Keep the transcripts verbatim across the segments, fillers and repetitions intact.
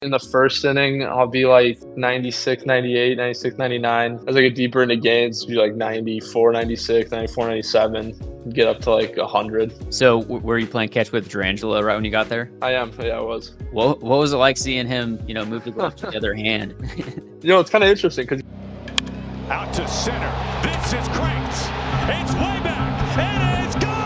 In the first inning, I'll be like ninety-six, ninety-eight, ninety-six, ninety-nine. As I get deeper into games, be like ninety-four, ninety-six, ninety-four, ninety-seven, get up to like one hundred. So w- were you playing catch with Durangelo right when you got there? I am, yeah, I was. What what was it like seeing him, you know, move the glove to the other hand? You know, it's kind of interesting because out to center. This is cranked. It's way back. It is gone.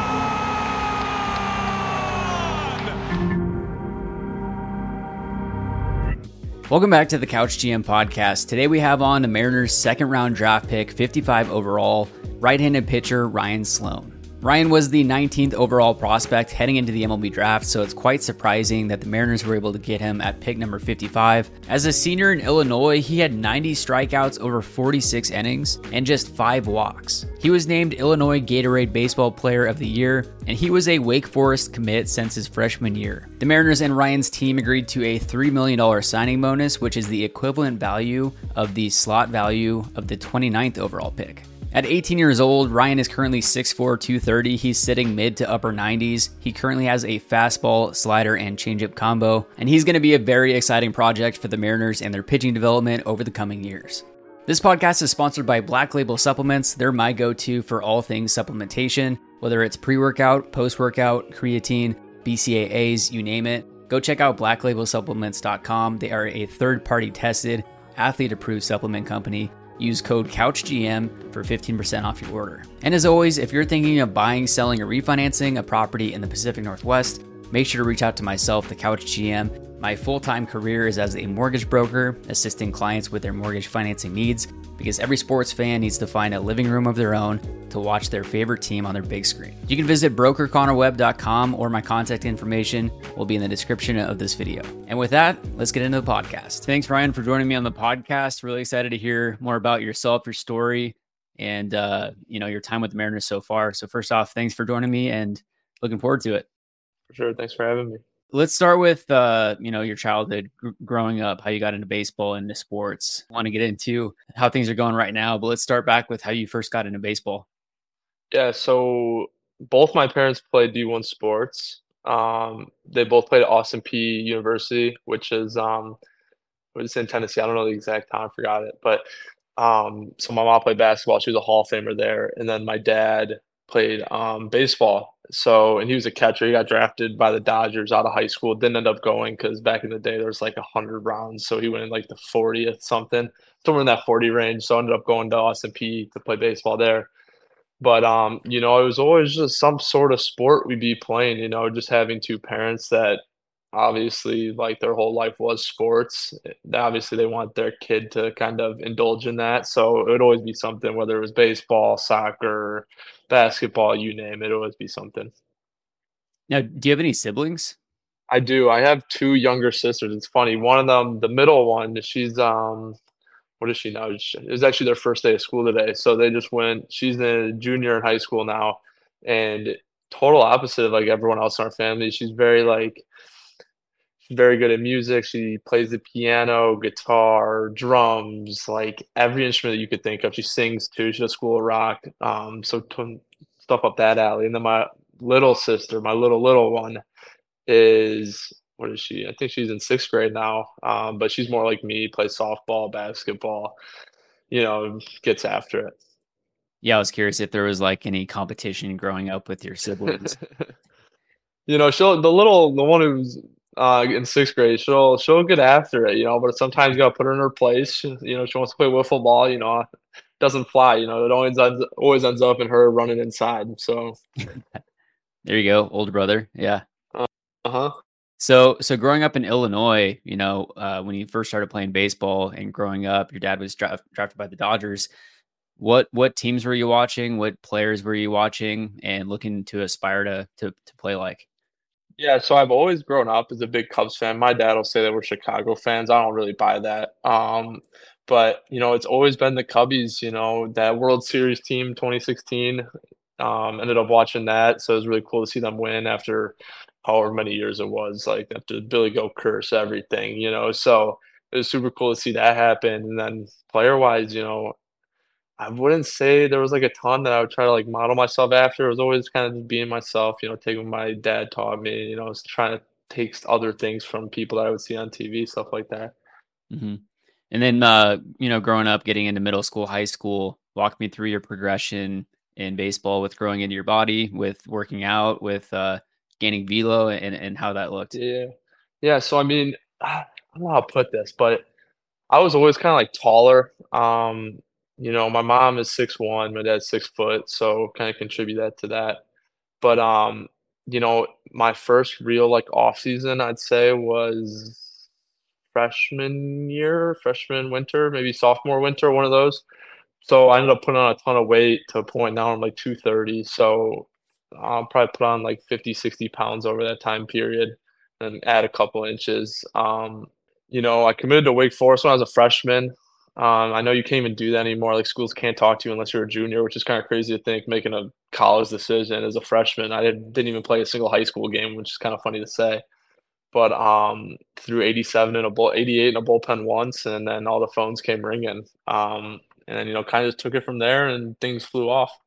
Welcome back to the Couch G M podcast. Today we have on the Mariners' second round draft pick, fifty-five overall, right-handed pitcher Ryan Sloan. Ryan was the nineteenth overall prospect heading into the M L B draft, so it's quite surprising that the Mariners were able to get him at pick number fifty-five. As a senior in Illinois, he had ninety strikeouts over forty-six innings and just five walks. He was named Illinois Gatorade Baseball Player of the Year, and he was a Wake Forest commit since his freshman year. The Mariners and Ryan's team agreed to a three million dollars signing bonus, which is the equivalent value of the slot value of the twenty-ninth overall pick. At eighteen years old, Ryan is currently six foot four, two thirty. He's sitting mid to upper nineties. He currently has a fastball, slider, and changeup combo, and he's going to be a very exciting project for the Mariners and their pitching development over the coming years. This podcast is sponsored by Black Label Supplements. They're my go-to for all things supplementation, whether it's pre-workout, post-workout, creatine, B C A As, you name it. Go check out black label supplements dot com. They are a third-party tested, athlete-approved supplement company. Use code CouchGM for fifteen percent off your order. And as always, if you're thinking of buying, selling, or refinancing a property in the Pacific Northwest, make sure to reach out to myself, the Couch G M. My full-time career is as a mortgage broker, assisting clients with their mortgage financing needs, because every sports fan needs to find a living room of their own to watch their favorite team on their big screen. You can visit broker connor web dot com, or my contact information will be in the description of this video. And with that, let's get into the podcast. Thanks, Ryan, for joining me on the podcast. Really excited to hear more about yourself, your story, and uh, you know, your time with the Mariners so far. So first off, thanks for joining me and looking forward to it. For sure. Thanks for having me. Let's start with, uh, you know, your childhood gr- growing up, how you got into baseball and into sports. I want to get into how things are going right now, but let's start back with how you first got into baseball. Yeah, so both my parents played D one sports. Um, they both played at Austin Peay University, which is um, it's in Tennessee. I don't know the exact town, I forgot it. But um, so my mom played basketball. She was a Hall of Famer there. And then my dad played um, baseball. So, and he was a catcher. He got drafted by the Dodgers out of high school. Didn't end up going because back in the day there was like a hundred rounds. So he went in like the fortieth something, somewhere in that forty range. So I ended up going to Austin Peay to play baseball there. But um, you know, it was always just some sort of sport we'd be playing, you know, just having two parents that obviously like their whole life was sports. Obviously they want their kid to kind of indulge in that. So it would always be something, whether it was baseball, soccer, basketball, you name it, it would always be something. Now, do you have any siblings? I do. I have two younger sisters. It's funny. One of them, the middle one, she's um what is she now? It was actually their first day of school today. So they just went, she's a junior in high school now, and total opposite of like everyone else in our family. She's very like she's very good at music. She plays the piano, guitar, drums, like every instrument that you could think of. She sings too. She does School of Rock. Um, so t- stuff up that alley. And then my little sister, my little little one, is what is she? I think she's in sixth grade now. Um, but she's more like me, plays softball, basketball, you know, gets after it. Yeah, I was curious if there was like any competition growing up with your siblings. You know, she'll the little the one who's uh in sixth grade, she'll she'll get after it, you know, but sometimes you gotta put her in her place. She, you know, she wants to play wiffle ball, you know, it doesn't fly, you know, it always ends always ends up in her running inside. So There you go, older brother. Yeah. uh, uh-huh. So, so growing up in Illinois, you know, uh, when you first started playing baseball and growing up, your dad was draft, drafted by the Dodgers. What what teams were you watching? What players were you watching and looking to aspire to to to play like? Yeah, so I've always grown up as a big Cubs fan. My dad will say that we're Chicago fans. I don't really buy that. Um, but you know, it's always been the Cubbies, you know, that World Series team twenty sixteen. Um, ended up watching that, so it was really cool to see them win after however many years it was, like after Billy Go curse everything, you know. So it was super cool to see that happen. And then player wise, you know, I wouldn't say there was like a ton that I would try to like model myself after. It was always kind of just being myself, you know, taking what my dad taught me, you know, trying to takes other things from people that I would see on T V, stuff like that. hmm And then, uh, you know, growing up, getting into middle school, high school, walk me through your progression in baseball with growing into your body, with working out, with uh, gaining velo, and and how that looked. Yeah. Yeah, so I mean, I don't know how to put this, but I was always kinda, like, taller. Um, you know, my mom is six one, my dad's six foot, so kinda contribute that to that. But, um, you know, my first real, like, off season, I'd say, was freshman year, freshman winter, maybe sophomore winter, one of those. So I ended up putting on a ton of weight to a point now I'm, like, two thirty, so I'll probably put on, like, fifty, sixty pounds over that time period and add a couple inches. Um, you know, I committed to Wake Forest when I was a freshman. Um, I know you can't even do that anymore, like, schools can't talk to you unless you're a junior, which is kinda crazy to think, making a college decision as a freshman. I didn't didn't even play a single high school game, which is kinda funny to say. But, um, threw eighty-seven in a bull eighty-eight in a bullpen once, and then all the phones came ringing. Um, and then, you know, kinda just took it from there and things flew off.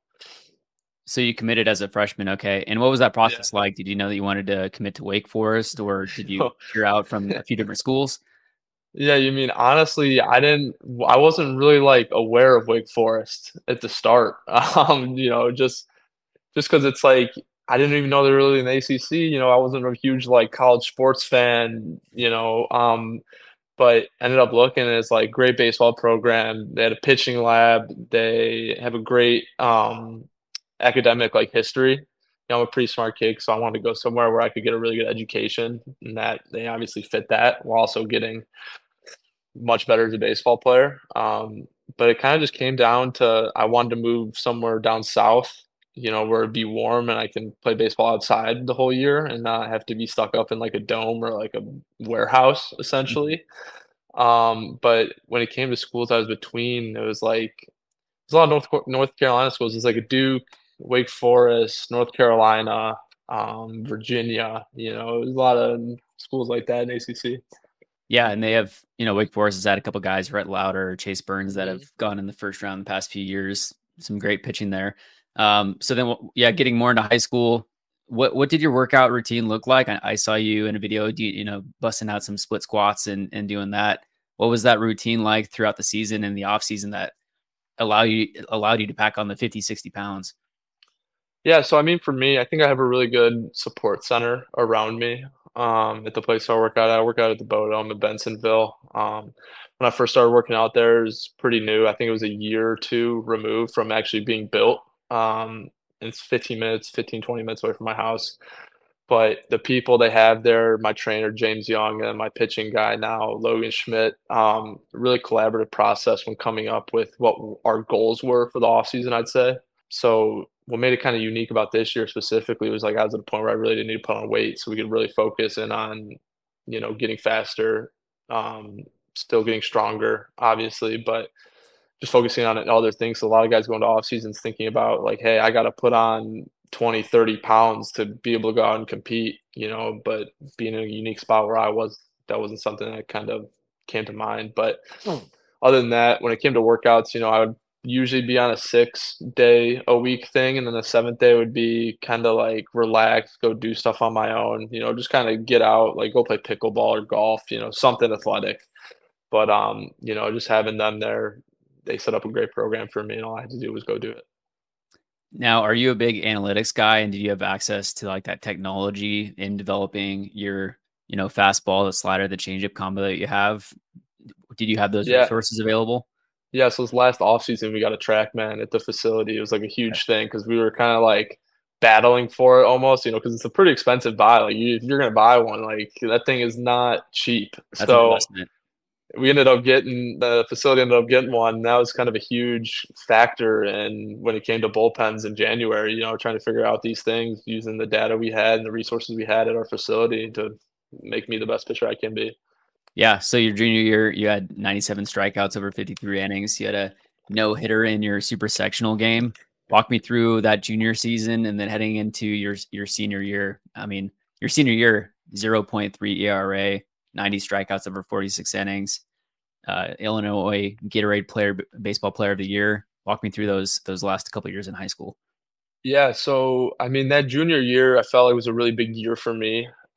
So you committed as a freshman, okay? And what was that Yeah. process like? Did you know that you wanted to commit to Wake Forest, or did you hear out from a few different schools? Yeah, you mean honestly, I didn't I wasn't really, like, aware of Wake Forest at the start. Um, you know, just just because it's like, I didn't even know they were really in the A C C, you know, I wasn't a huge, like, college sports fan, you know, um, but ended up looking and it's, like, great baseball program, they had a pitching lab, they have a great, um, academic, like, history. You know, I'm a pretty smart kid, so I wanted to go somewhere where I could get a really good education, and that they obviously fit that while also getting much better as a baseball player. Um, but it kind of just came down to I wanted to move somewhere down south, you know, where it'd be warm and I can play baseball outside the whole year and not have to be stuck up in like a dome or like a warehouse, Mhm. essentially. Um, but when it came to schools I was between, it was like there's a lot of North Car- North Carolina schools. It's like a Duke, Wake Forest, North Carolina, um, Virginia. You know, there's a lot of schools like that in A C C. Yeah, and they have, you know, Wake Forest has had a couple guys, Rhett Lauder, Chase Burns, that have Mhm. gone in the first round the past few years. Some great pitching there. Um, so then, wh- yeah, getting more into high school. What what did your workout routine look like? I, I saw you in a video, do you, you know, busting out some split squats and and doing that. What was that routine like throughout the season and the off season that allow you allowed you to pack on the fifty sixty pounds? Yeah, so I mean, for me, I think I have a really good support center around me. Um, at the place I work out, I work out at the Bodome in Bensonville. Um, when I first started working out there, it was pretty new. I think it was a year or two removed from actually being built. Um, and it's fifteen minutes, fifteen twenty minutes away from my house. But the people they have there, my trainer, James Young, and my pitching guy now, Logan Schmidt, um, really collaborative process when coming up with what our goals were for the offseason, I'd say. So what made it kind of unique about this year specifically was like I was at a point where I really didn't need to put on weight, so we could really focus in on, you know, getting faster, um, still getting stronger, obviously, but just focusing on other things. So a lot of guys going to off seasons thinking about like, hey, I got to put on twenty, thirty pounds to be able to go out and compete, you know, but being in a unique spot where I was, that wasn't something that kind of came to mind. But other than that, when it came to workouts, you know, I would usually be on a six day a week thing. And then the seventh day would be kind of like relax, go do stuff on my own, you know, just kind of get out, like go play pickleball or golf, you know, something athletic. But, um, you know, just having them there, they set up a great program for me, and all I had to do was go do it. Now, are you a big analytics guy, and did you have access to like that technology in developing your, you know, fastball, the slider, the changeup combo that you have? Did you have those Yeah. resources available? Yeah, so this last offseason, we got a TrackMan at the facility. It was, like, a Okay. huge thing because we were kinda, like, battling for it almost, you know, because it's a pretty expensive buy. Like, you if you're gonna buy one, like, that thing is not cheap. That's an So, investment. we ended up getting the facility ended up getting one. That was kind of a huge factor in when it came to bullpens in January, you know, trying to figure out these things using the data we had and the resources we had at our facility to make me the best pitcher I can be. Yeah. So your junior year, you had ninety-seven strikeouts over fifty-three innings. You had a no hitter in your super sectional game. Walk me through that junior season and then heading into your your senior year. I mean, your senior year, zero point three E R A, ninety strikeouts over forty-six innings. Uh, Illinois Gatorade player, baseball player of the year. Walk me through those those last couple of years in high school. Yeah, so I mean that junior year I felt like was a really big year for me.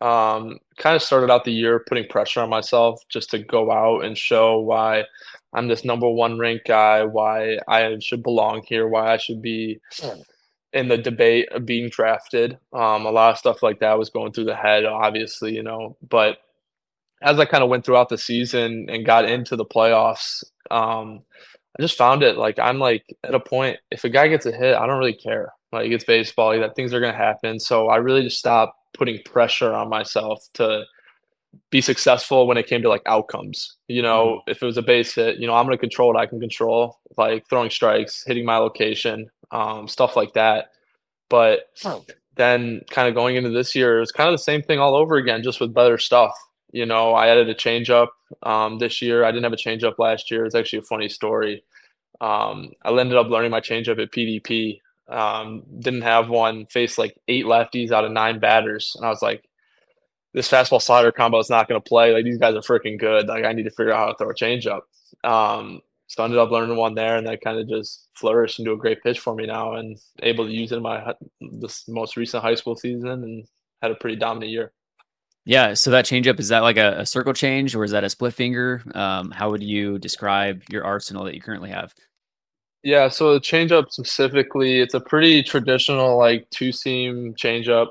Um, kind of started out the year putting pressure on myself just to go out and show why I'm this number one ranked guy, why I should belong here, why I should be in the debate of being drafted. Um, a lot of stuff like that was going through the head, obviously, you know. But as I kind of went throughout the season and got into the playoffs, um, I just found it like I'm like at a point, if a guy gets a hit, I don't really care. Like it's baseball, like, that things are gonna happen. So I really just stopped putting pressure on myself to be successful when it came to like outcomes. You Mhm. know, if it was a base hit, you know, I'm gonna control what I can control, like throwing strikes, hitting my location, um, stuff like that. But then kind of going into this year, it was kind of the same thing all over again, just with better stuff. You know, I added a changeup um, this year. I didn't have a changeup last year. It's actually a funny story. Um, I ended up learning my changeup at P D P. Um, didn't have one. Faced like eight lefties out of nine batters, and I was like, "This fastball slider combo is not going to play. Like these guys are freaking good. Like I need to figure out how to throw a changeup." Um, so I ended up learning one there, and that kind of just flourished into a great pitch for me now, and able to use it in my hi- this most recent high school season, and had a pretty dominant year. Yeah. So that changeup, is that like a, a circle change or is that a split finger? Um, how would you describe your arsenal that you currently have? Yeah, so the changeup specifically, it's a pretty traditional like two seam changeup.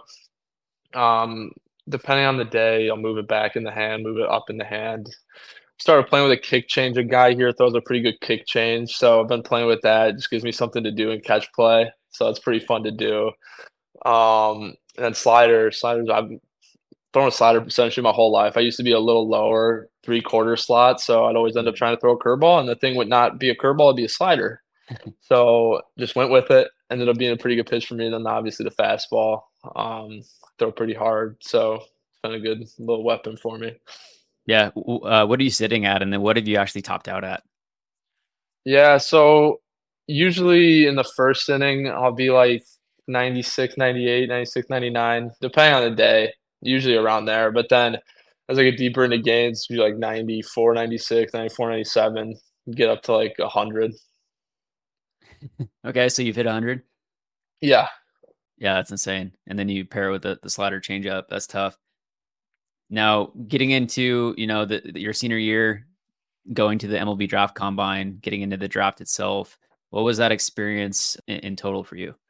Um, Depending on the day, I'll move it back in the hand, move it up in the hand. Started playing with a kick change. A guy here throws a pretty good kick change, so I've been playing with that. It just gives me something to do in catch play, so it's pretty fun to do. Um, and then sliders, sliders. I've thrown a slider essentially my whole life. I used to be a little lower three quarter slot, so I'd always end up Mhm. trying to throw a curveball, and the thing would not be a curveball; it'd be a slider. So just went with it. Ended up being a pretty good pitch for me. And then obviously the fastball, um, throw pretty hard. So it's been a good little weapon for me. Yeah. w- Uh, what are you sitting at? And then what have you actually topped out at? Yeah, so usually in the first inning, I'll be like ninety six, ninety eight, ninety six, ninety nine, depending on the day, usually around there. But then as I get deeper into games, be like ninety four, ninety six, ninety four, ninety seven, get up to like one hundred. Okay. So you've hit one hundred. Yeah. Yeah, that's insane. And then you pair it with the, the slider changeup. That's tough. Now, getting into, you know, the, the- your senior year, going to the M L B draft combine, getting into the draft itself, what was that experience in, in total for you?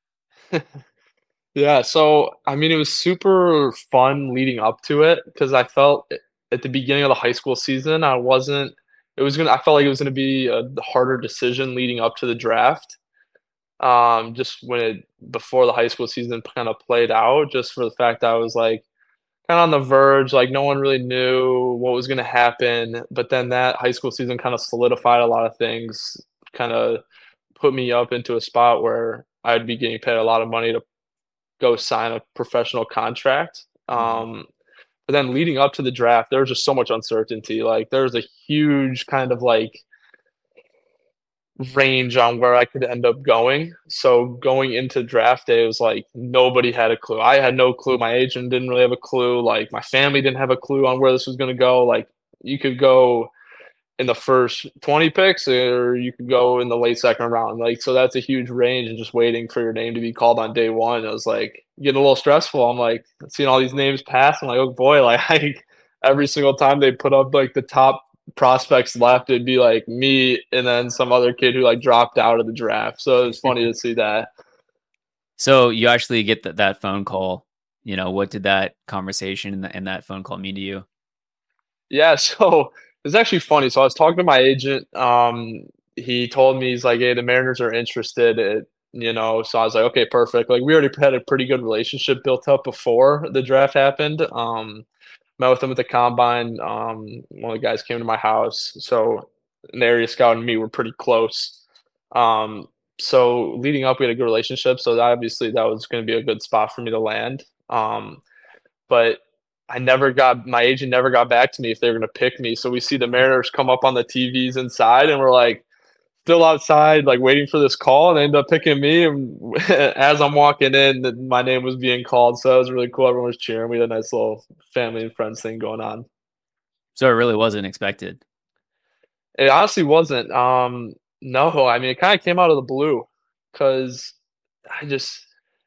Yeah, so I mean, it was super fun leading up to it because I felt at the beginning of the high school season, I wasn't, it was gonna, I felt like it was gonna be a harder decision leading up to the draft. Um, just when it, before the high school season kind of played out, just for the fact that I was like kind of on the verge, like no one really knew what was gonna happen. But then that high school season kind of solidified a lot of things, kind of put me up into a spot where I'd be getting paid a lot of money to go sign a professional contract. Mhm. Um, but then leading up to the draft, there was just so much uncertainty. Like there was a huge kind of like range on where I could end up going. So going into draft day, it was like nobody had a clue. I had no clue. My agent didn't really have a clue. Like my family didn't have a clue on where this was going to go. Like you could go in the first twenty picks or you could go in the late second round. Like, so that's a huge range and just waiting for your name to be called on day one. It was like getting a little stressful. I'm like seeing all these names pass. I'm like, oh boy, like I, every single time they put up like the top prospects left, it'd be like me and then some other kid who like dropped out of the draft. So it was funny to see that. So you actually get th- that phone call. You know, what did that conversation and, th- and that phone call mean to you? Yeah, so it's actually funny. So I was talking to my agent. Um, he told me he's like, "Hey, the Mariners are interested." It, you know, so I was like, "Okay, perfect." Like we already had a pretty good relationship built up before the draft happened. Um, met with him at the combine. Um, one of the guys came to my house, so an area scout and me were pretty close. Um, so leading up, we had a good relationship. So that, obviously, that was going to be a good spot for me to land. Um, but I never got my agent never got back to me if they were going to pick me. So we see the Mariners come up on the T Vs inside, and we're like still outside, like waiting for this call, and they end up picking me. And as I'm walking in, my name was being called, so it was really cool. Everyone was cheering. We had a nice little family and friends thing going on. So it really wasn't expected. It honestly wasn't. Um, no, I mean it kind of came out of the blue because I just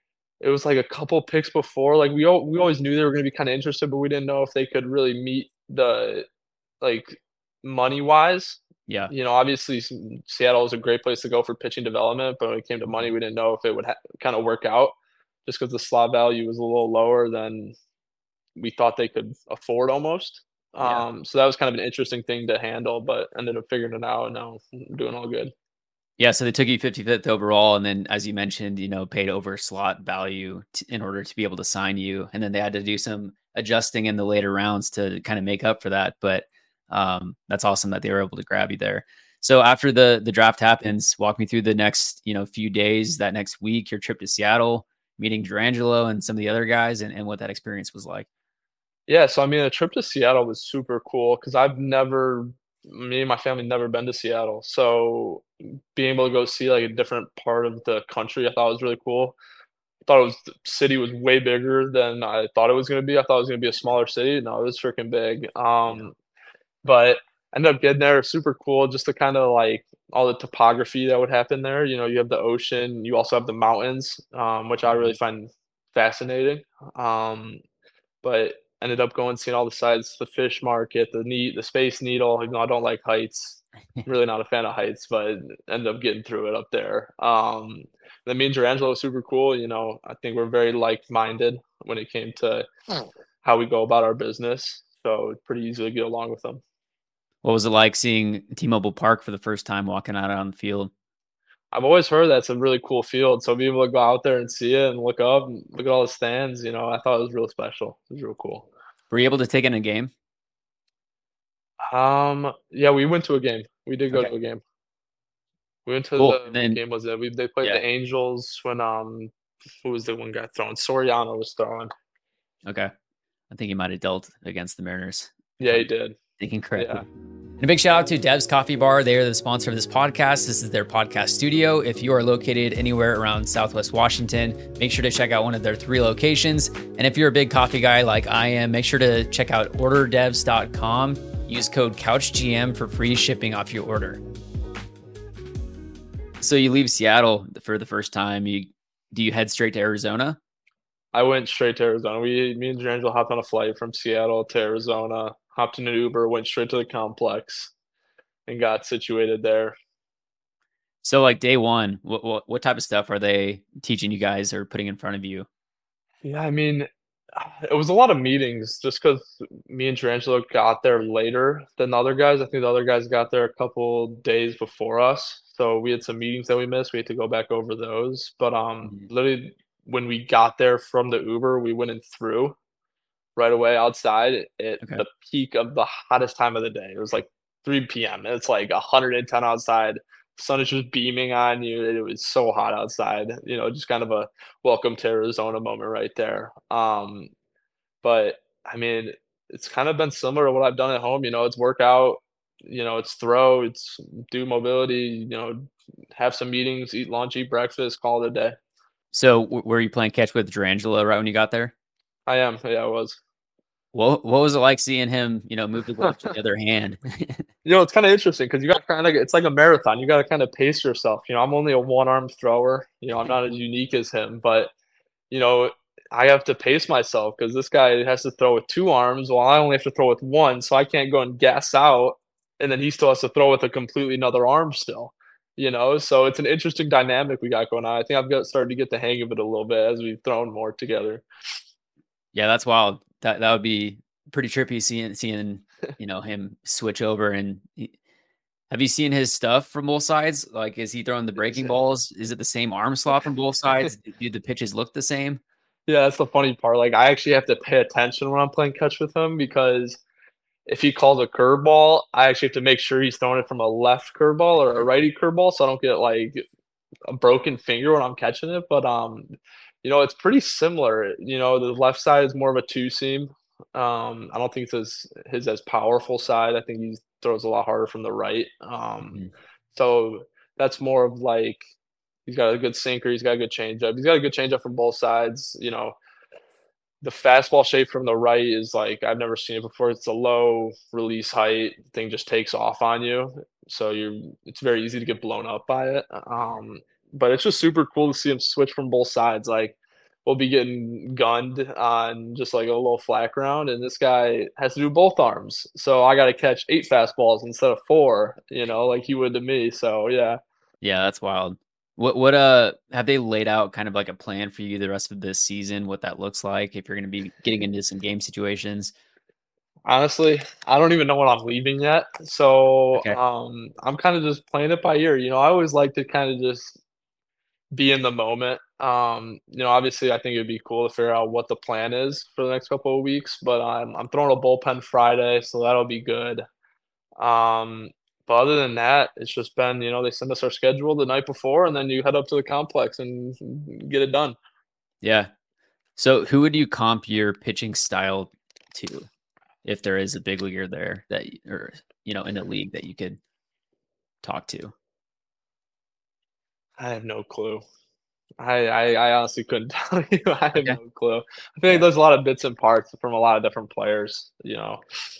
it was like a couple picks before. Like we all we always knew they were going to be kind of interested, but we didn't know if they could really meet the like money wise. Yeah. You know, obviously S- Seattle was a great place to go for pitching development, but when it came to money, we didn't know if it would ha- kind of work out just because the slot value was a little lower than we thought they could afford almost. Yeah. Um, so that was kind of an interesting thing to handle, but ended up figuring it out, and now I'm doing all good. Yeah, so they took you fifty-fifth overall, and then, as you mentioned, you know, paid over slot value t- in order to be able to sign you, and then they had to do some adjusting in the later rounds to kind of make up for that. But um, that's awesome that they were able to grab you there. So after the the draft happens, walk me through the next, you know, few days, that next week, your trip to Seattle, meeting Durangelo and some of the other guys, and, and what that experience was like. Yeah, so I mean, a trip to Seattle was super cool because I've never, me and my family never been to Seattle. So being able to go see like a different part of the country, I thought was really cool. I thought it was the city was way bigger than I thought it was going to be. I thought it was going to be a smaller city. No, it was freaking big. Yeah. Um, but I ended up getting there. Super cool, just to kind of like all the topography that would happen there. You know, you have the ocean, you also have the mountains, um, which I really Mhm. find fascinating. Um, but ended up going seeing all the sites, the fish market, the neat, the Space Needle. You know, I don't like heights. Really not a fan of heights, but ended up getting through it up there. Um, then me and Durangelo was super cool. You know, I think we're very like-minded when it came to how we go about our business. So it's pretty easy to get along with them. What was it like seeing T-Mobile Park for the first time, walking out on the field? I've always heard that's a really cool field. So being able to go out there and see it and look up and look at all the stands, you know, I thought it was real special. It was real cool. Were you able to take in a game? Um, yeah, we went to a game. We did go Okay, to a game. We went to cool. And the what then, game was it? We they played yeah, the Angels when um who was the one guy throwing? Soriano was throwing. okay. I think he might have dealt against the Mariners, if Yeah, he I'm did. thinking correctly. Yeah. And a big shout out to Dev's Coffee Bar. They are the sponsor of this podcast. This is their podcast studio. If you are located anywhere around Southwest Washington, make sure to check out one of their three locations. And if you're a big coffee guy like I am, make sure to check out order devs dot com. Use code CouchGM for free shipping off your order. So you leave Seattle for the first time. You do you head straight to Arizona? I went straight to Arizona. We me and D'Angelo hopped on a flight from Seattle to Arizona, hopped in an Uber, went straight to the complex and got situated there. So like day one, what what, what type of stuff are they teaching you guys or putting in front of you? Yeah, I mean, it was a lot of meetings just because me and D'Angelo got there later than the other guys. I think the other guys got there a couple days before us. So we had some meetings that we missed. We had to go back over those. But um, Mhm. literally when we got there from the Uber, we went in through right away outside at Okay. the peak of the hottest time of the day. It was like three p m. It's like one hundred ten outside. The sun is just beaming on you. It was so hot outside. You know, just kind of a welcome to Arizona moment right there. Um, but I mean, it's kind of been similar to what I've done at home. You know, it's workout, you know, it's throw, it's do mobility, you know, have some meetings, eat lunch, eat breakfast, call it a day. So w- were you playing catch with Durangelo right when you got there? I am. Yeah, I was. What what was it like seeing him, you know, move the glove to the other hand? You know, it's kind of interesting because you got kind of it's like a marathon. You got to kind of pace yourself. You know, I'm only a one-arm thrower. You know, I'm not as unique as him, but you know, I have to pace myself because this guy has to throw with two arms while I only have to throw with one, so I can't go and gas out, and then he still has to throw with a completely another arm still. You know, so it's an interesting dynamic we got going on. I think I've got started to get the hang of it a little bit as we've thrown more together. Yeah, that's wild. That that would be pretty trippy seeing seeing, you know, him switch over and he- have you seen his stuff from both sides? Like, is he throwing the breaking balls? Is it the same arm slot from both sides? Do the pitches look the same? Yeah, that's the funny part. Like, I actually have to pay attention when I'm playing catch with him because if he calls a curveball, I actually have to make sure he's throwing it from a left curveball or a righty curveball, so I don't get like a broken finger when I'm catching it. But um, you know, it's pretty similar. You know, the left side is more of a two seam. Um, I don't think it's his his as powerful side. I think he throws a lot harder from the right. Um, Mhm. so that's more of like he's got a good sinker, he's got a good changeup, he's got a good changeup from both sides. You know, the fastball shape from the right is like I've never seen it before. It's a low release height thing, just takes off on you, so you it's very easy to get blown up by it. Um, but it's just super cool to see him switch from both sides. Like we'll be getting gunned on just like a little flat ground, and this guy has to do both arms. So I got to catch eight fastballs instead of four, you know, like he would to me. So yeah. Yeah, that's wild. What what uh have they laid out kind of like a plan for you the rest of this season, what that looks like if you're going to be getting into some game situations? Honestly, I don't even know when I'm leaving yet. So Okay. um, I'm kind of just playing it by ear. You know, I always like to kind of just be in the moment. Um, you know, obviously, I think it'd be cool to figure out what the plan is for the next couple of weeks. But I'm I'm throwing a bullpen Friday, so that'll be good. Um, but other than that, it's just been, you know, they send us our schedule the night before, and then you head up to the complex and get it done. Yeah. So who would you comp your pitching style to if there is a big leaguer there that or you know in a league that you could talk to? I have no clue. I, I I honestly couldn't tell you. I have Okay. no clue. I feel like Yeah. there's a lot of bits and parts from a lot of different players, you know.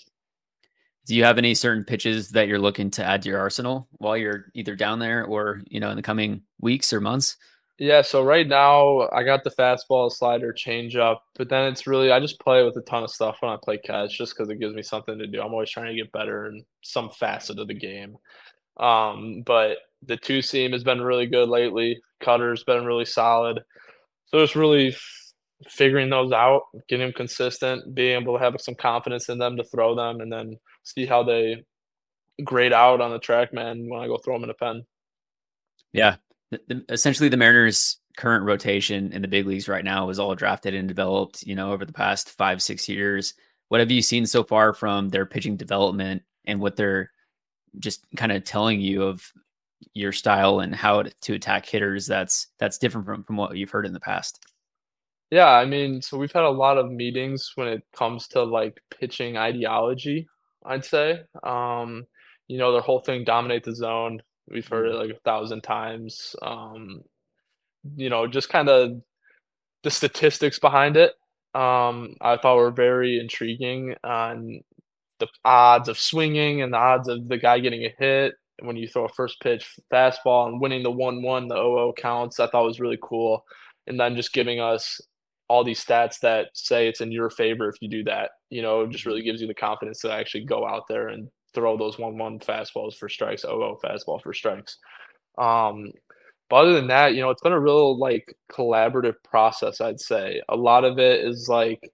Do you have any certain pitches that you're looking to add to your arsenal while you're either down there or, you know, in the coming weeks or months? Yeah, so right now I got the fastball, slider, changeup, but then it's really I just play with a ton of stuff when I play catch just because it gives me something to do. I'm always trying to get better in some facet of the game. Um, but the two seam has been really good lately. Cutter's been really solid. So it's really f- figuring those out, getting them consistent, being able to have some confidence in them to throw them, and then see how they grade out on the track, man, when I go throw them in a pen. Yeah. The, the, essentially, the Mariners' current rotation in the big leagues right now is all drafted and developed, you know, over the past five, six years. What have you seen so far from their pitching development and what they're just kind of telling you of your style and how to, to attack hitters that's that's different from, from what you've heard in the past? Yeah, I mean, so we've had a lot of meetings when it comes to like pitching ideology, I'd say. Um, you know, their whole thing dominate the zone. We've heard it Mm. like a thousand times. Um, you know, just kind of the statistics behind it. Um, I thought were very intriguing on the odds of swinging and the odds of the guy getting a hit when you throw a first pitch fastball and winning the one one, the oh oh counts, I thought was really cool. And then just giving us all these stats that say it's in your favor if you do that, you know, just really Mhm. gives you the confidence to actually go out there and throw those one one fastballs for strikes, oh oh fastball for strikes. Um, but other than that, you know, it's been a real like collaborative process, I'd say. A lot of it is like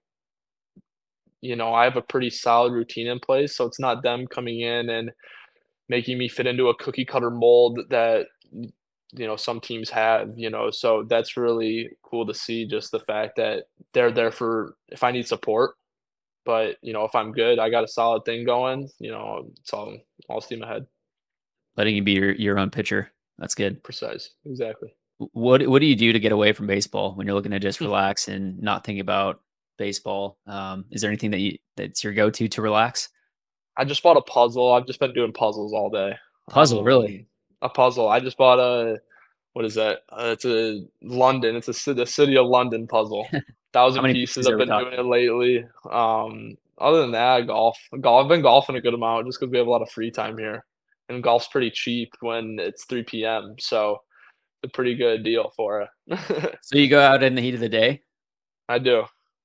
you know, I have a pretty solid routine in place, so it's not them coming in and making me fit into a cookie cutter mold that, you know, some teams have, you know, so that's really cool to see just the fact that they're there for if I need support, but, you know, if I'm good, I got a solid thing going, you know, it's all all steam ahead. Letting you be your, your own pitcher. That's good. Precise. Exactly. What what do you do to get away from baseball when you're looking to just relax and not think about baseball? Um, is there anything that you that's your go-to to relax? I just bought a puzzle. I've just been doing puzzles all day. Puzzle, really? Um, a puzzle. I just bought a what is that? Uh, it's a London. It's a ci the City of London puzzle. How thousand many pieces. pieces are I've we been doing talking? it lately. Um, other than that, golf. Golf. I've been golfing a good amount just because we have a lot of free time here, and golf's pretty cheap when it's three p m. So it's a pretty good deal for it. So you go out in the heat of the day? I do.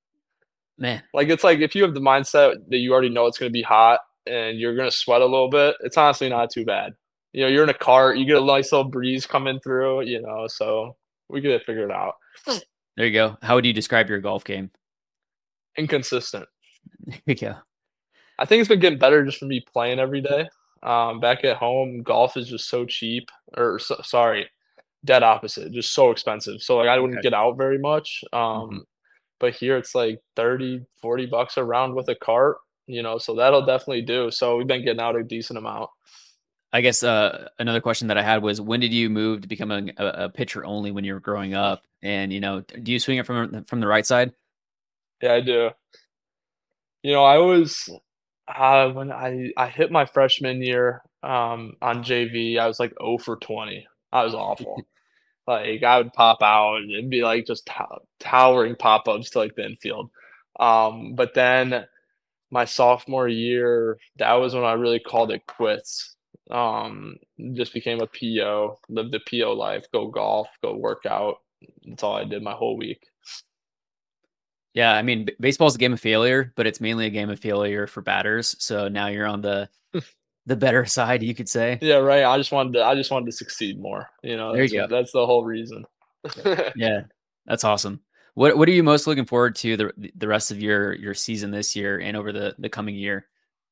Man, Like it's like if you have the mindset that you already know it's going to be hot and you're going to sweat a little bit, it's honestly not too bad. You know, you're in a cart, you get a nice little breeze coming through, you know, so we get it figured out. there you go. How would you describe your golf game? Inconsistent. There you go. I think it's been getting better just from me playing every day. Um, back at home, golf is just so cheap, or so, sorry, dead opposite, just so expensive. So like I wouldn't Okay. get out very much. Mhm. Um, but here it's like thirty, forty bucks a round with a cart, you know, so that'll definitely do. So we've been getting out a decent amount. I guess uh, another question that I had was when did you move to become a, a, a pitcher only when you were growing up? And you know, do you swing it from from the right side? Yeah, I do. You know, I was uh, when I I hit my freshman year um, on J V, I was like oh for twenty. I was awful. Like I would pop out and it'd be like just tow- towering pop ups to like the infield. Um, but then my sophomore year, that was when I really called it quits. Um, just became a P O, lived the P O life, go golf, go work out. That's all I did my whole week. Yeah, I mean, b- baseball's a game of failure, but it's mainly a game of failure for batters. So now you're on the the better side, you could say. Yeah, right. I just wanted to I just wanted to succeed more. You know, There that's you go. what that's the whole reason. Yeah, that's awesome. What What are you most looking forward to the the rest of your your season this year and over the the coming year?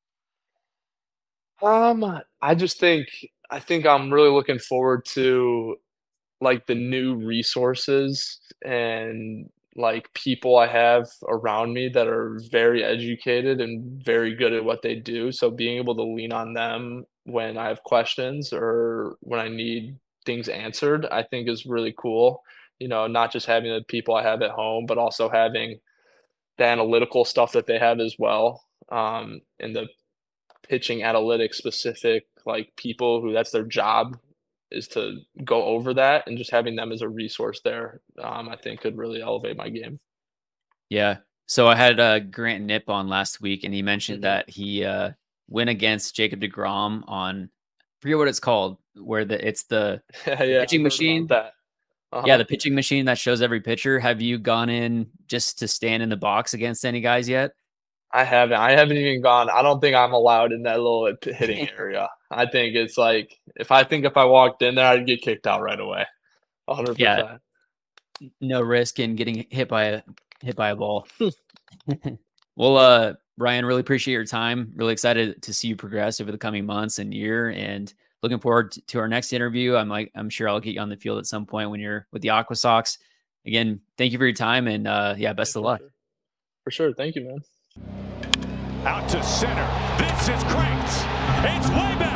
Um, I just think I think I'm really looking forward to, like, the new resources and, like, people I have around me that are very educated and very good at what they do, so being able to lean on them when I have questions or when I need things answered, I think is really cool. You know, not just having the people I have at home, but also having the analytical stuff that they have as well, um, and the pitching analytics specific, like, people who that's their job is to go over that, and just having them as a resource there, um, I think could really elevate my game. Yeah. So I had uh, Grant Nip on last week, and he mentioned Mhm. that he uh, went against Jacob deGrom on, I forget what it's called, where the it's the Yeah, the yeah, pitching I've heard about machine. that. Yeah, Uh-huh. the pitching machine that shows every pitcher. Have you gone in just to stand in the box against any guys yet? I haven't I haven't even gone I don't think I'm allowed in that little p hitting area. I think it's like, if I think if I walked in there, I'd get kicked out right away, Yeah, one hundred percent. no risk in getting hit by a hit by a ball. Well, uh, Ryan, really appreciate your time. Really excited to see you progress over the coming months and year, and looking forward t- to our next interview. I'm like, I'm sure I'll get you on the field at some point when you're with the Aqua Sox. Again, thank you for your time, and uh, yeah, Yeah, best of for luck. sure. For sure, thank you, man. Out to center. This is cranked. It's way back.